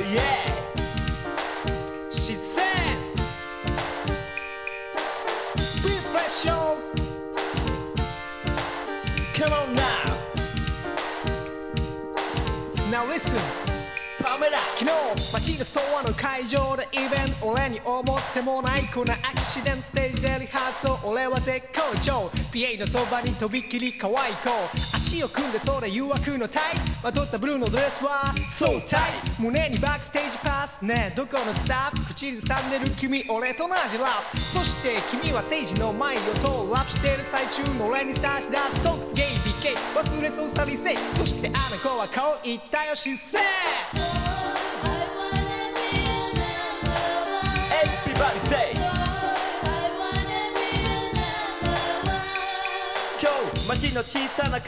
yeah 自然 Reflection Come on now Now listenパメラ昨日街のストアの会場でイベント俺に思ってもないこのアクシデントステージでリハーサル俺は絶好調 PA のそばにとびきり可愛い子足を組んでそれ誘惑のタイまとったブルーのドレスはそうタイ胸にバックステージパスねえどこのスタッフ口ずさんでる君俺と同じラップそして君はステージの前を通るラップしてる最中の俺に差し出すトークスゲイ BK 忘れそうさびせそしてあの子はこう言ったよしせEverybody say 今日街の小さな